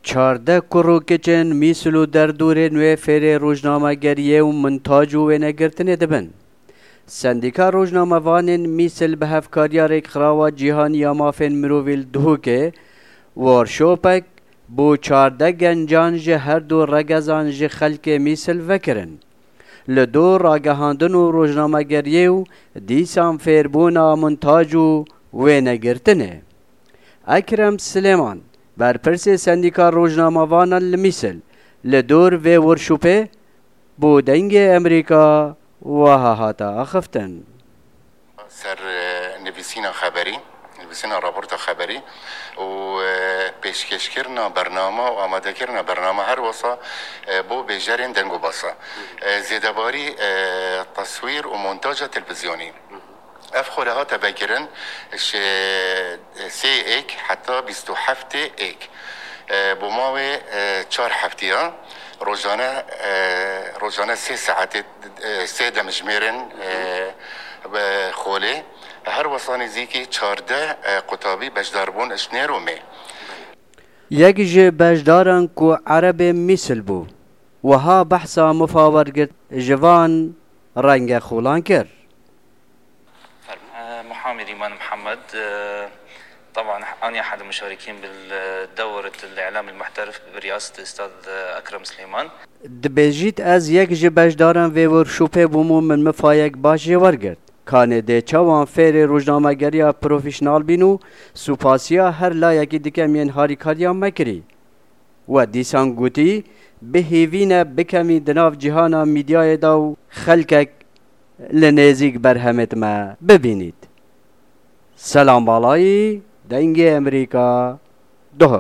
چارده کروکچن میسلو در دور نوی فیر روزنامه گریه و منتاج و نگرتنه دبن. سندیکا روزنامه وانین میسل به هفکاریار خراوه جیهانی مافین مروویل دهوکه ورشوپک بو 14 گنجان جه هر دو رگزان جه خلک میسل وکرن. لدو راگهاندن و روزنامه گریه و دیسان فیربونا منتاج و نگرتنه. اکرم سلیمان برپرس سندیکا روزنامه وانان لمیسل لدور و ورشوپه بو دنگ امریکا وها هاتا اخفتن. سر نویسینا خبری نویسینا راپورت خبری و پیشکش کردن برنامه و آماده کردن برنامه هر وصا بو بیجارین دنگو باسا زیدباری تصویر و مونتاژ تلویزیونی اف خوره ها تبکرن سی ایک حتی 27 ایک بو ماوی 4 هفته ها روزانه 3 ساعت 3 دمجميرن خوله هر وصاني زيكي 14 قطابي بجداربون اشنيرو مي یک جه بجدارن کو عرب میسل بو وها بحثا مفاور گرد جوان رنگ خولان کر. محامي ريمان محمد طبعا أنا أحد المشاركين بالدورة الإعلام المحترف برئاسة الأستاذ أكرم سليمان. دبیجیت از یک جه بجدارن و ورشوپه بومو من مفایق باش ورگرد. کانه ده چوان فیر روزنامه گریا پروفیشنال بینو سوپاسیا هر لایکی دیگه مین هاریکاریا مکری. و دیسان گوتی به هیوینه بکمی دناف جهانا میدیای داو خلکک لنزیک برهمت ما ببینید. سلام بالایی دنگ امریکا ده